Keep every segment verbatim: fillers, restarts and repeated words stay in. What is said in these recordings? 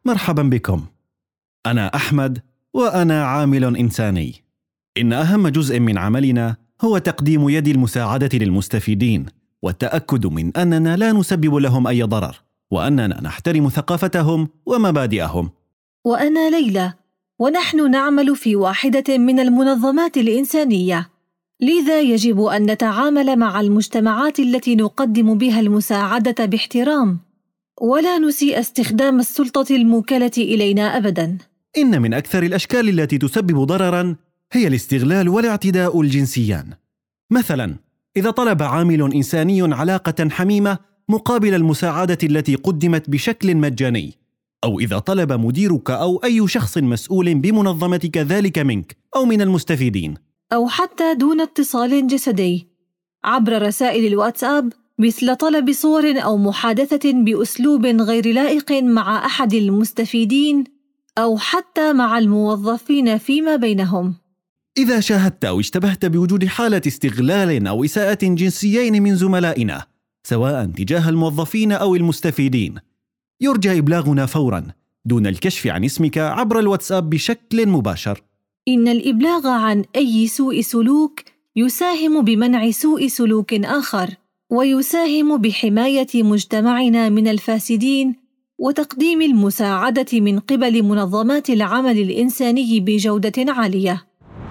مرحبا بكم. أنا أحمد وأنا عامل إنساني. إن أهم جزء من عملنا هو تقديم يد المساعدة للمستفيدين والتأكد من أننا لا نسبب لهم أي ضرر وأننا نحترم ثقافتهم ومبادئهم. وأنا ليلى، ونحن نعمل في واحدة من المنظمات الإنسانية، لذا يجب أن نتعامل مع المجتمعات التي نقدم بها المساعدة باحترام، ولا نسيء استخدام السلطة الموكلة إلينا أبداً. إن من أكثر الأشكال التي تسبب ضرراً هي الاستغلال والاعتداء الجنسيان. مثلاً، إذا طلب عامل إنساني علاقة حميمة مقابل المساعدة التي قدمت بشكل مجاني، أو إذا طلب مديرك أو أي شخص مسؤول بمنظمتك ذلك منك أو من المستفيدين، أو حتى دون اتصال جسدي عبر رسائل الواتساب، مثل طلب صور أو محادثة بأسلوب غير لائق مع أحد المستفيدين أو حتى مع الموظفين فيما بينهم. إذا شاهدت أو اشتبهت بوجود حالة استغلال أو إساءة جنسيين من زملائنا سواء تجاه الموظفين أو المستفيدين، يرجى إبلاغنا فوراً دون الكشف عن اسمك عبر الواتساب بشكل مباشر. إن الإبلاغ عن أي سوء سلوك يساهم بمنع سوء سلوك آخر، ويساهم بحماية مجتمعنا من الفاسدين وتقديم المساعدة من قبل منظمات العمل الإنساني بجودة عالية.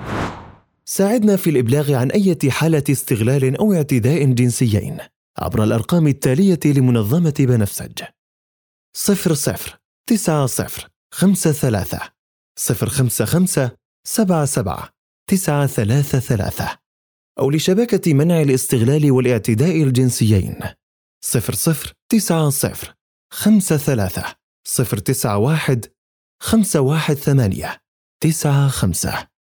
ساعدنا في الإبلاغ عن أي حالة استغلال أو اعتداء جنسيين عبر الأرقام التالية لمنظمة بنفسج: صفر صفر تسعة صفر خمسة ثلاثة صفر خمسة خمسة سبعة سبعة تسعة ثلاثة ثلاثة، أو لشبكة منع الاستغلال والاعتداء الجنسيين صفر صفر تسعة صفر خمسة ثلاثة صفر تسعة واحد خمسة واحد ثمانية تسعة خمسة.